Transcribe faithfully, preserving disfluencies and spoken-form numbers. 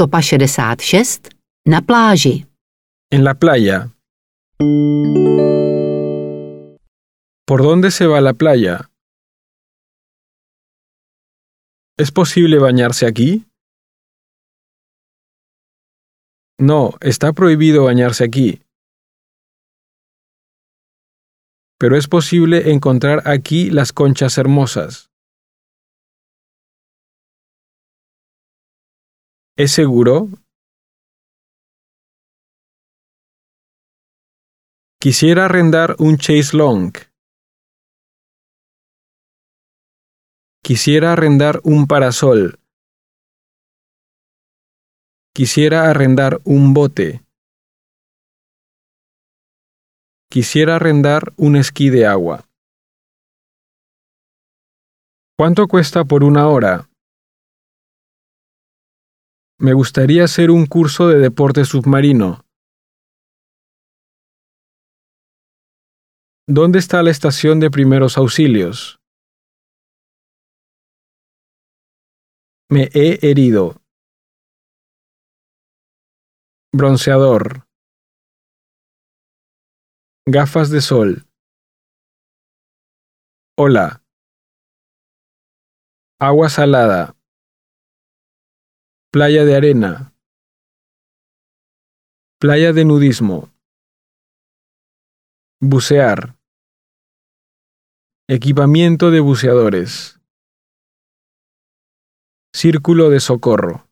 Stopa šedesát šest. Na pláži. En la playa. ¿Por dónde se va a la playa? ¿Es posible bañarse aquí? No, está prohibido bañarse aquí. Pero es posible encontrar aquí las conchas hermosas. ¿Es seguro? Quisiera arrendar un chaise longue. Quisiera arrendar un parasol. Quisiera arrendar un bote. Quisiera arrendar un esquí de agua. ¿Cuánto cuesta por una hora? Me gustaría hacer un curso de deporte submarino. ¿Dónde está la estación de primeros auxilios? Me he herido. Bronceador. Gafas de sol. Hola. Agua salada. Playa de arena. Playa de nudismo. Bucear. Equipamiento de buceadores. Círculo de socorro.